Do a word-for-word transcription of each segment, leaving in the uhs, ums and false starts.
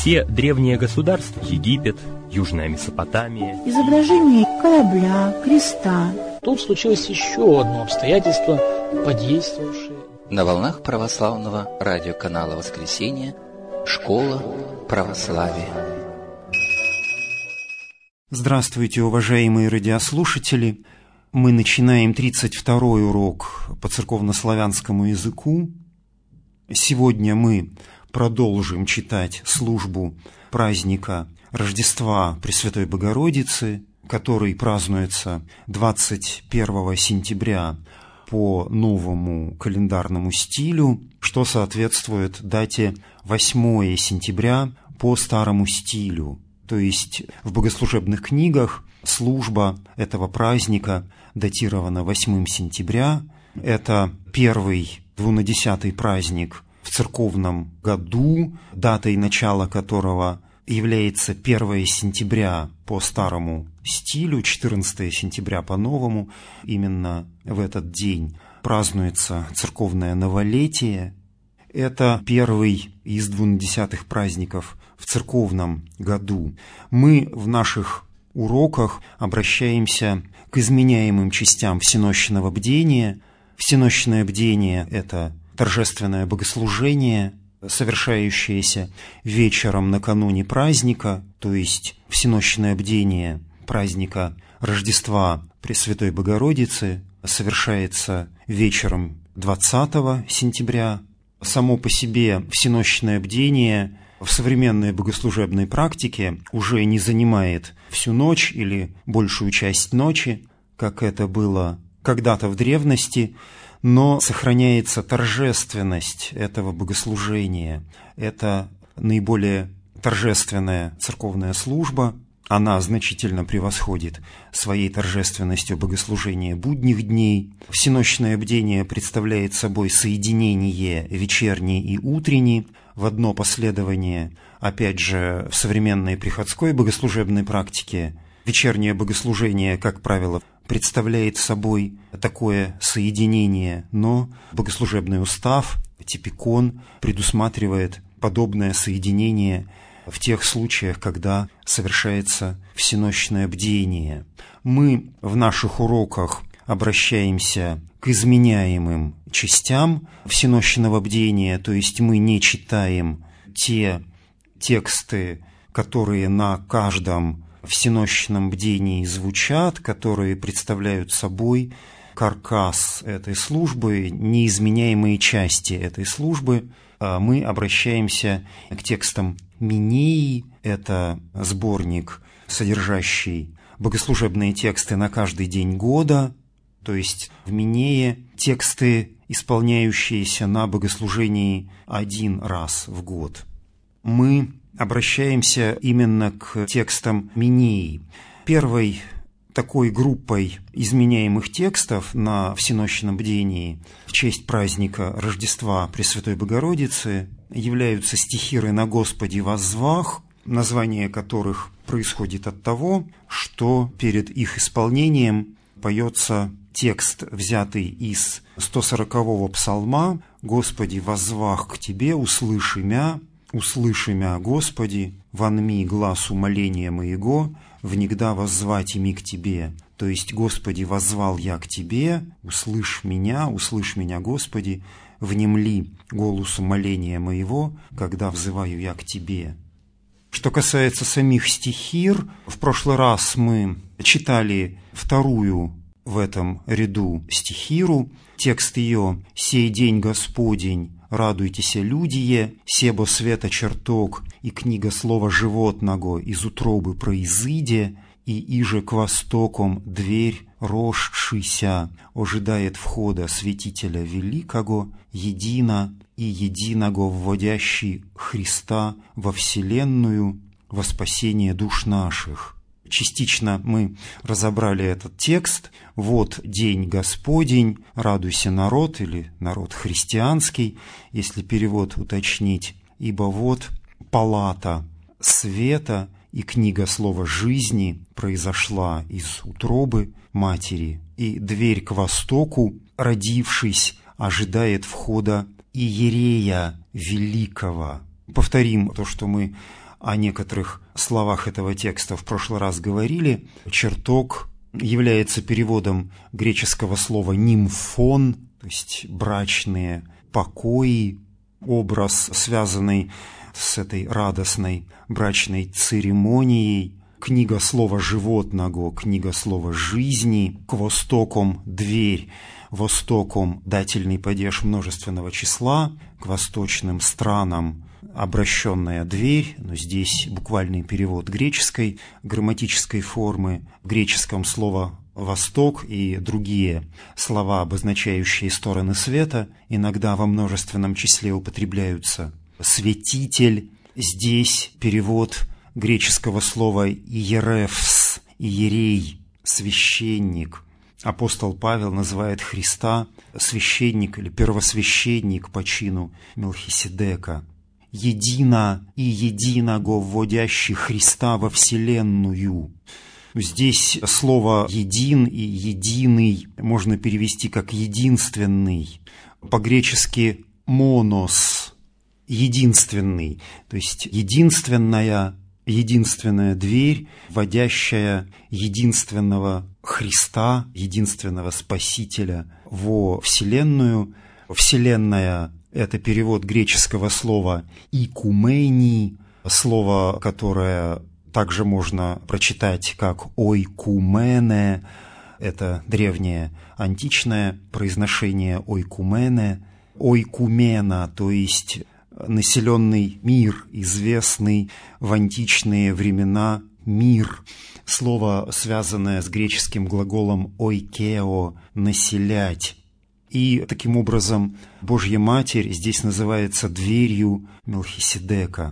Все древние государства, Египет, Южная Месопотамия, изображение корабля, креста. Тут случилось еще одно обстоятельство, подействовавшее. На волнах православного радиоканала «Воскресенье» «Школа православия». Здравствуйте, уважаемые радиослушатели! Мы начинаем тридцать второй урок по церковнославянскому языку. Сегодня мы продолжим читать службу праздника Рождества Пресвятой Богородицы, который празднуется двадцать первого сентября по новому календарному стилю, что соответствует дате восьмого сентября по старому стилю. То есть в богослужебных книгах служба этого праздника датирована восьмого сентября. Это первый двунадесятый праздник в церковном году, датой начала которого является первого сентября по старому стилю, четырнадцатого сентября по новому. Именно в этот день празднуется церковное новолетие. Это первый из двунадесятых праздников в церковном году. Мы в наших уроках обращаемся к изменяемым частям всенощного бдения. Всенощное бдение – это торжественное богослужение, совершающееся вечером накануне праздника, то есть всенощное бдение праздника Рождества Пресвятой Богородицы совершается вечером двадцатого сентября. Само по себе всенощное бдение в современной богослужебной практике уже не занимает всю ночь или большую часть ночи, как это было когда-то в древности, но сохраняется торжественность этого богослужения. Это наиболее торжественная церковная служба. Она значительно превосходит своей торжественностью богослужения будних дней. Всенощное бдение представляет собой соединение вечерний и утренний в одно последование. Опять же, в современной приходской богослужебной практике вечернее богослужение, как правило, представляет собой такое соединение, но богослужебный устав, типикон, предусматривает подобное соединение в тех случаях, когда совершается всенощное бдение. Мы в наших уроках обращаемся к изменяемым частям всенощного бдения, то есть мы не читаем те тексты, которые на каждом всенощном бдении звучат, которые представляют собой каркас этой службы, неизменяемые части этой службы. Мы обращаемся к текстам Минеи, это сборник, содержащий богослужебные тексты на каждый день года, то есть в Минее тексты, исполняющиеся на богослужении один раз в год. Мы обращаемся именно к текстам Минеи. Первой такой группой изменяемых текстов на всенощном бдении в честь праздника Рождества Пресвятой Богородицы являются стихиры «На Господе воззвах», название которых происходит от того, что перед их исполнением поется текст, взятый из сто сорокового псалма «Господи, воззвах к Тебе, услыши мя, услыши мя, Господи, вонми глаз умоления моего, внегда воззвать ими к Тебе». То есть, Господи, воззвал я к Тебе, услышь меня, услышь меня, Господи, внемли голосу моления моего, когда взываю я к Тебе. Что касается самих стихир, в прошлый раз мы читали вторую в этом ряду стихиру. Текст ее «Сей день Господень, радуйтесь, людие, себо света чертог, и книга слова животного из утробы произыде, и иже к востоком дверь росшися, ожидает входа святителя великого, едино и единого вводящий Христа во вселенную, во спасение душ наших». Частично мы разобрали этот текст. «Вот день Господень, радуйся, народ», или народ христианский, если перевод уточнить, «ибо вот палата света и книга слова жизни произошла из утробы матери, и дверь к востоку, родившись, ожидает входа иерея великого». Повторим то, что мы о некоторых словах этого текста в прошлый раз говорили. Чертог является переводом греческого слова «нимфон», то есть брачные покои, образ, связанный с этой радостной брачной церемонией. Книга слова «животного», книга слова «жизни», к востокам «дверь», востоком дательный падеж множественного числа, к восточным странам обращенная дверь, но здесь буквальный перевод греческой грамматической формы, в греческом слово «восток» и другие слова, обозначающие стороны света, иногда во множественном числе употребляются. «Святитель», здесь перевод греческого слова «иеревс», «иерей», «священник». Апостол Павел называет Христа священник или первосвященник по чину Мелхиседека. «Едино и единого вводящий Христа во вселенную». Здесь слово «един» и «единый» можно перевести как «единственный». По-гречески «монос» – «единственный», то есть «единственная», единственная дверь, вводящая единственного Христа, единственного Спасителя во Вселенную. Вселенная – это перевод греческого слова «икумений», слово, которое также можно прочитать как «ойкумене», это древнее античное произношение «ойкумене», «ойкумена», то есть населенный мир, известный в античные времена мир. Слово, связанное с греческим глаголом «ойкео» – «населять». И таким образом Божья Матерь здесь называется дверью Мелхиседека.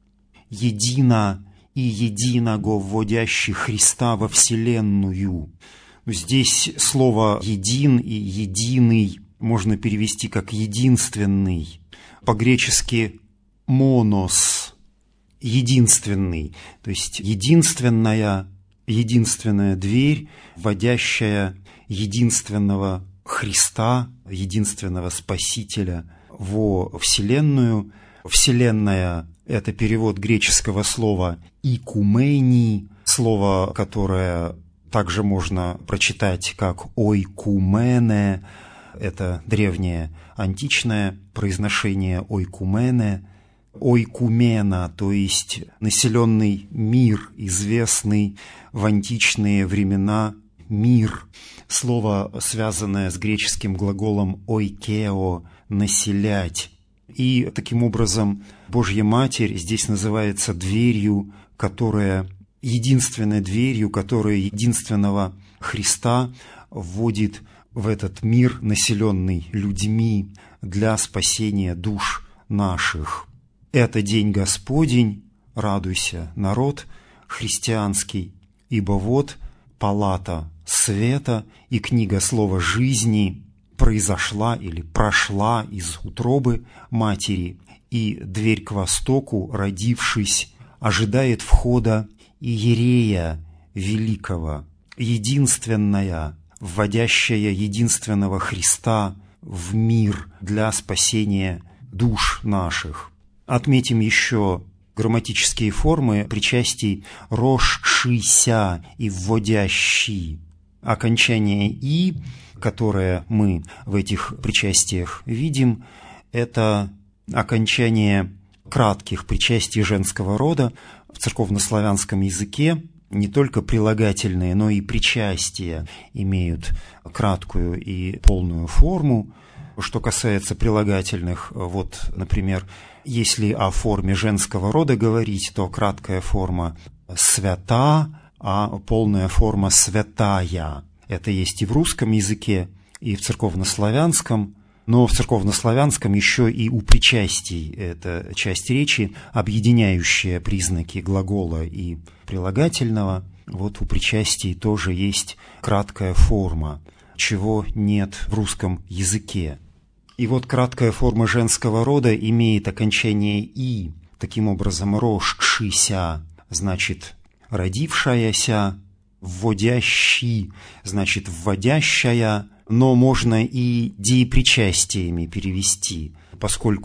«Едино и единого вводящий Христа во вселенную». Здесь слово «един» и «единый» можно перевести как «единственный». По-гречески «монос» – «единственный», то есть единственная, единственная дверь, вводящая единственного Христа, единственного Спасителя во Вселенную. Вселенная – это перевод греческого слова «икумений», слово, которое также можно прочитать как «ойкумене», это древнее античное произношение «ойкумене», «ойкумена», то есть населенный мир, известный в античные времена мир. Слово, связанное с греческим глаголом «ойкео» – «населять». И таким образом Божья Матерь здесь называется дверью, которая, единственной дверью, которая единственного Христа вводит в этот мир, населенный людьми, для спасения душ наших. Это день Господень, радуйся, народ христианский, ибо вот палата света и книга слова жизни произошла или прошла из утробы матери, и дверь к востоку, родившись, ожидает входа иерея великого, единственная, вводящая единственного Христа в мир для спасения душ наших. Отметим еще грамматические формы причастий «росшися» и «вводящий». Окончание «и», которое мы в этих причастиях видим, это окончание кратких причастий женского рода. В церковнославянском языке не только прилагательные, но и причастия имеют краткую и полную форму. Что касается прилагательных, вот, например, если о форме женского рода говорить, то краткая форма «свята», а полная форма «святая». Это есть и в русском языке, и в церковнославянском, но в церковнославянском еще и у причастий это часть речи, объединяющая признаки глагола и прилагательного. Вот у причастий тоже есть краткая форма, чего нет в русском языке. И вот краткая форма женского рода имеет окончание «и». Таким образом, «росшися» значит «родившаяся», «вводящий» значит «вводящая», но можно и деепричастиями перевести, поскольку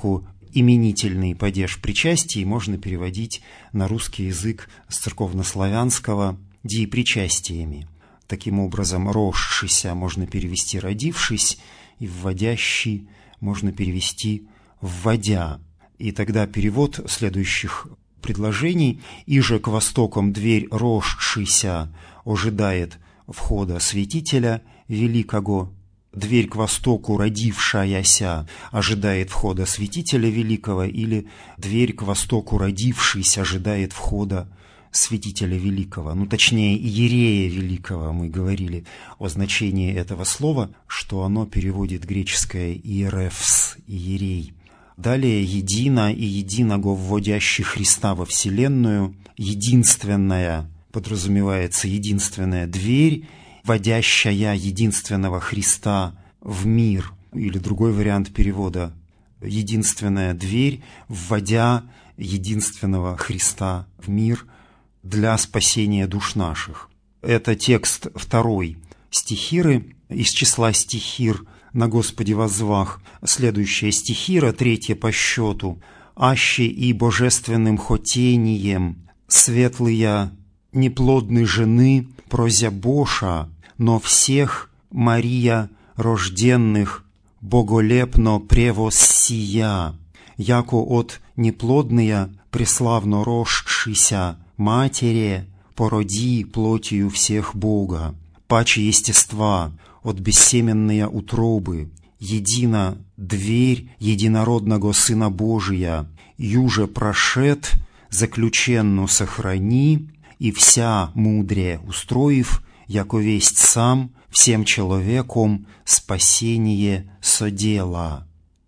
именительный падеж причастий можно переводить на русский язык с церковнославянского «диепричастиями». Таким образом, «рожшися» можно перевести «родившись», и «вводящий» можно перевести «вводя». И тогда перевод следующих предложений: «Иже к востокам дверь рожшися ожидает входа святителя великого, дверь к востоку родившаяся ожидает входа святителя великого», или «дверь к востоку родившийся ожидает входа святителя великого». Ну, точнее, иерея великого. Мы говорили о значении этого слова, что оно переводит греческое «иеревс», иерей. Далее «едино» и «единого вводящий Христа во Вселенную». Единственная подразумевается единственная дверь, вводящая единственного Христа в мир. Или другой вариант перевода: единственная дверь, вводя единственного Христа в мир для спасения душ наших. Это текст второй стихиры из числа стихир «На Господе воззвах». Следующая стихира, третья по счету: «Аще и божественным хотением светлые неплодны жены прозя Боша, но всех Мария рожденных боголепно превоссия, яко от неплодная преславно рожшися матере породи плотью всех Бога, паче естества от бессеменные утробы, едина дверь единородного Сына Божия, юже прошед, заключенну сохрани, и вся мудрее устроив, яко весть сам всем человеком спасение содела».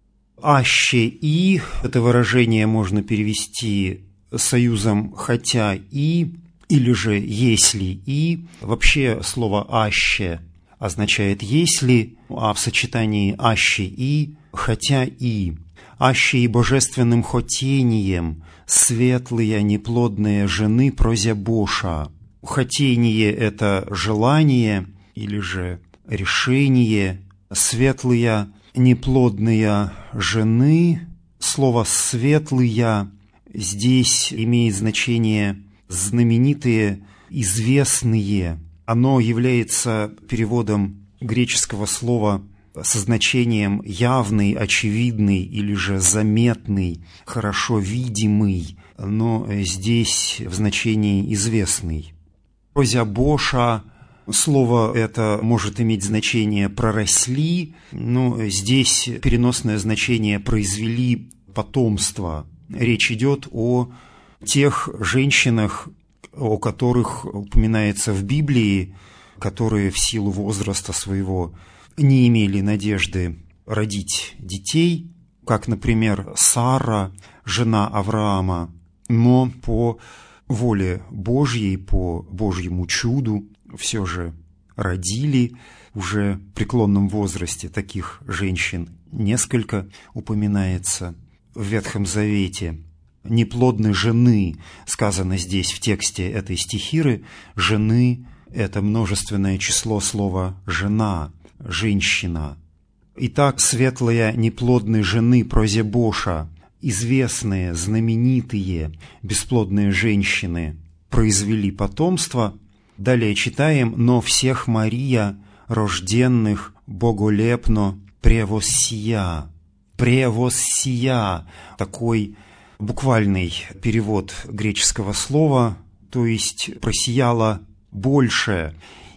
«Аще и» — это выражение можно перевести союзом «хотя и» или же «если и». Вообще слово «аще» означает «если», а в сочетании «аще и» — «хотя и». «Аще и божественным хотением светлые неплодные жены прозя Боша». Хотение — это желание или же решение. Светлые неплодные жены. Слово «светлые» здесь имеет значение знаменитые, известные. Оно является переводом греческого слова со значением явный, очевидный или же заметный, хорошо видимый, но здесь в значении известный. Прозя Боша, слово это может иметь значение «проросли», но здесь переносное значение «произвели потомство». Речь идет о тех женщинах, о которых упоминается в Библии, которые в силу возраста своего не имели надежды родить детей, как, например, Сара, жена Авраама, но по воле Божьей, по Божьему чуду все же родили уже в преклонном возрасте. Таких женщин несколько упоминается в Ветхом Завете. Неплодны жены, сказано здесь в тексте этой стихиры. Жены — это множественное число слова «жена», «женщина». Итак, светлые неплодные жены прозя Боша, известные, знаменитые, бесплодные женщины, произвели потомство. Далее читаем: «Но всех Мария, рожденных боголепно превоссия». Превоссия – такой буквальный перевод греческого слова, то есть просияла больше.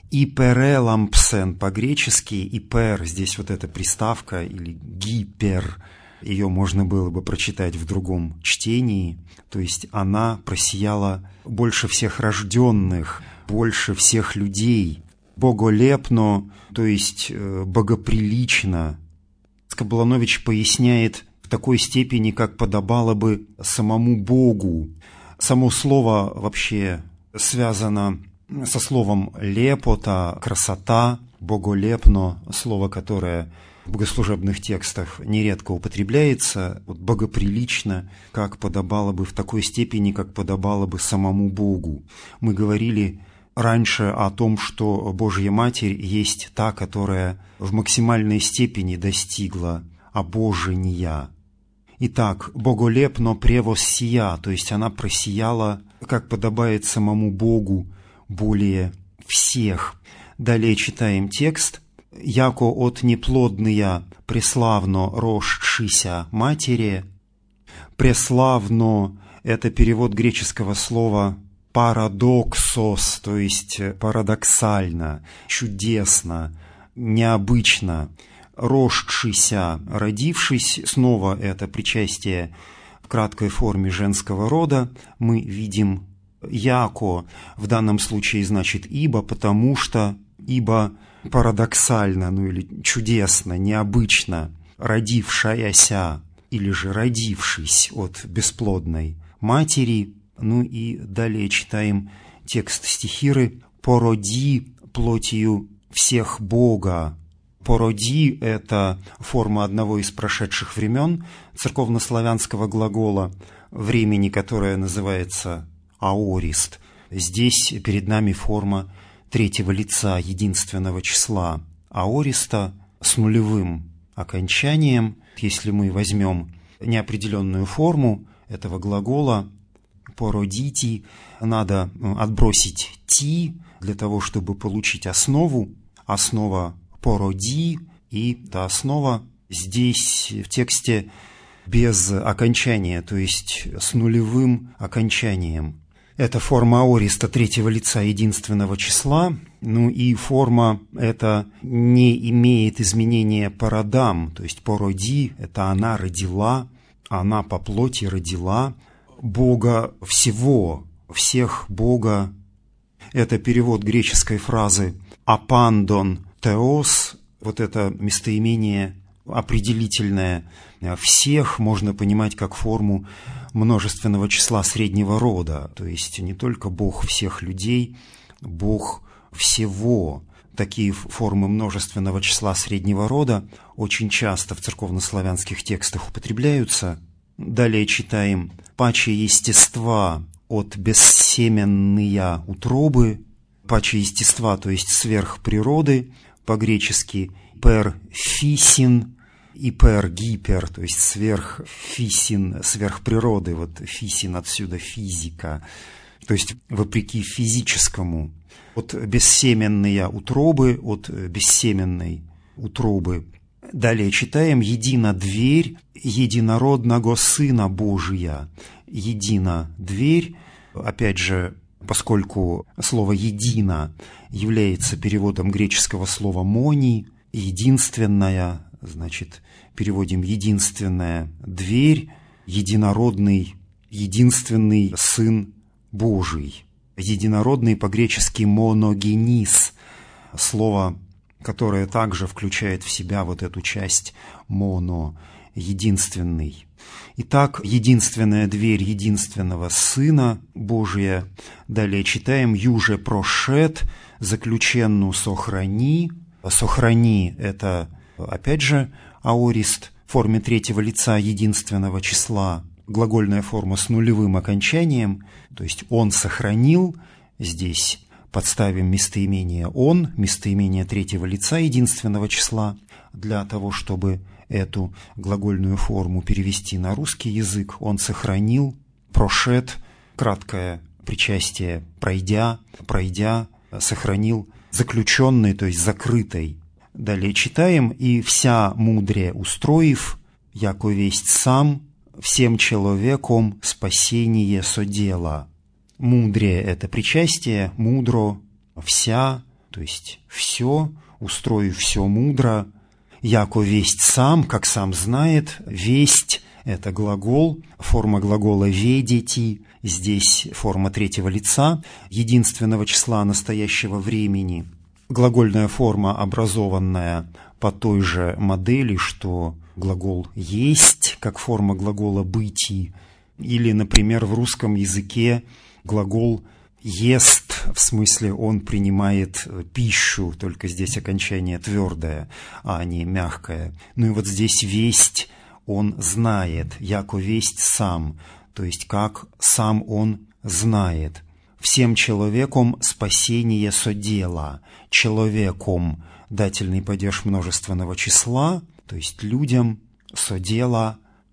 Иперелампсен по-гречески, ипер, здесь вот эта приставка, или гипер, ее можно было бы прочитать в другом чтении, то есть она просияла больше всех рожденных, больше всех людей. Боголепно, то есть богоприлично. Скобеланович поясняет в такой степени, как подобало бы самому Богу. Само слово вообще связано со словом «лепота», «красота», «боголепно», слово, которое в богослужебных текстах нередко употребляется, вот, богоприлично, как подобало бы, в такой степени, как подобало бы самому Богу. Мы говорили раньше о том, что Божья Матерь есть та, которая в максимальной степени достигла обожения. Итак, боголепно превоссия, то есть она просияла, как подобает самому Богу, более всех. Далее читаем текст. «Яко от неплодная преславно рожшися матери». Преславно – это перевод греческого слова парадоксос, то есть парадоксально, чудесно, необычно. Рожшися, родившись, снова это причастие в краткой форме женского рода. Мы видим яко, в данном случае значит ибо, потому что, ибо парадоксально, ну или чудесно, необычно, родившаяся или же родившись от бесплодной матери. Ну и далее читаем текст стихиры «Породи плотью всех Бога». «Породи» – это форма одного из прошедших времен церковнославянского глагола, времени, которое называется аорист. Здесь перед нами форма третьего лица единственного числа аориста с нулевым окончанием. Если мы возьмем неопределенную форму этого глагола «породити», надо отбросить «ти» для того, чтобы получить основу. Основа «породи», и эта основа здесь в тексте без окончания, то есть с нулевым окончанием. Это форма аориста третьего лица единственного числа. Ну и форма эта не имеет изменения по родам, то есть «породи» – это она родила, она по плоти родила Бога всего, всех Бога. Это перевод греческой фразы «апандон теос», вот это местоимение определительное всех можно понимать как форму множественного числа среднего рода, то есть не только Бог всех людей, Бог всего. Такие формы множественного числа среднего рода очень часто в церковнославянских текстах употребляются. Далее читаем «паче естества от бессеменные утробы». Паче естества, то есть сверхприроды, по-гречески «пер фисин» и «пер гипер», то есть сверхфисин, сверхприроды. Вот фисин отсюда физика, то есть вопреки физическому. От бессеменные утробы, от бессеменной утробы. Далее читаем «едина дверь единородного Сына Божия». «Едина дверь», опять же, поскольку слово «едино» является переводом греческого слова «мони», «единственная», значит, переводим «единственная дверь», «единородный», «единственный Сын Божий». Единородный по-гречески «моногенис», слово, которое также включает в себя вот эту часть «моно», «единственный». Итак, единственная дверь единственного Сына Божия. Далее читаем «юже прошед, заключенну сохрани». «Сохрани» – это, опять же, аорист в форме третьего лица единственного числа. Глагольная форма с нулевым окончанием, то есть «он сохранил». Здесь подставим местоимение «он», местоимение третьего лица единственного числа, для того, чтобы эту глагольную форму перевести на русский язык. «Он сохранил», «прошед», краткое причастие «пройдя», «пройдя», «сохранил», «заключенный», то есть «закрытой». Далее читаем «и вся мудрее устроив, яко весть сам, всем человеком спасение содела». Мудрее – это причастие, мудро, вся, то есть все, устроив все мудро. Яко весть сам, как сам знает, весть – это глагол, форма глагола «ведети», здесь форма третьего лица, единственного числа настоящего времени. Глагольная форма, образованная по той же модели, что глагол «есть», как форма глагола «быти», или, например, в русском языке глагол «ест», в смысле он принимает пищу, только здесь окончание твердое, а не мягкое. Ну и вот здесь «весть» он знает, яко весть сам, то есть как сам он знает. Всем человеком спасение содела. Человеком – дательный падеж множественного числа, то есть людям, содела,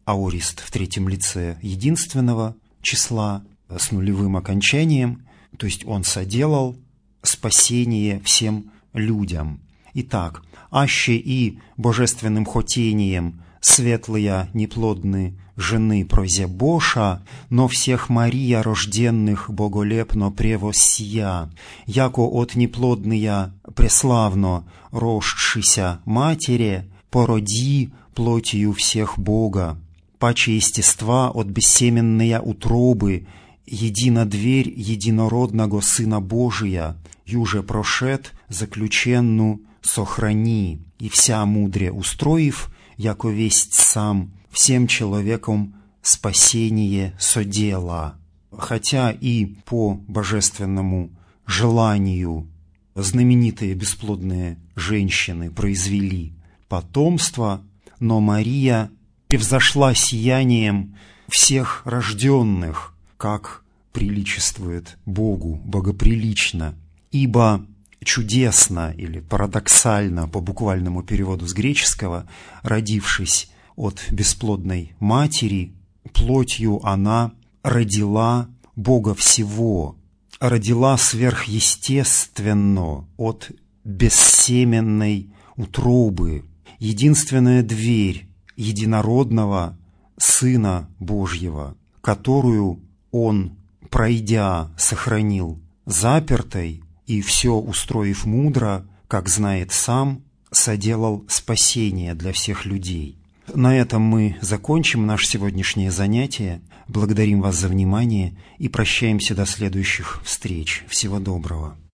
аорист в третьем лице единственного числа с нулевым окончанием, то есть он соделал спасение всем людям. Итак, аще и божественным хотением светлые неплодны жены прозе Боша, но всех Мария рожденных боголепно превоссия, яко от неплодная преславно рождшися матери, породи плотью всех Бога, паче естества от бессеменные утробы, едина дверь единородного Сына Божия, юже прошед заключенну сохрани, и вся мудре устроив, яко весть сам, всем человеком спасение содела. Хотя и по божественному желанию знаменитые бесплодные женщины произвели потомство, но Мария превзошла сиянием всех рожденных, как приличествует Богу, богоприлично, ибо чудесно или парадоксально по буквальному переводу с греческого, родившись от бесплодной матери, плотью она родила Бога всего, родила сверхъестественно от бессеменной утробы, единственная дверь единородного Сына Божьего, которую Он, пройдя, сохранил запертой, и все устроив мудро, как знает сам, соделал спасение для всех людей. На этом мы закончим наше сегодняшнее занятие. Благодарим вас за внимание и прощаемся до следующих встреч. Всего доброго.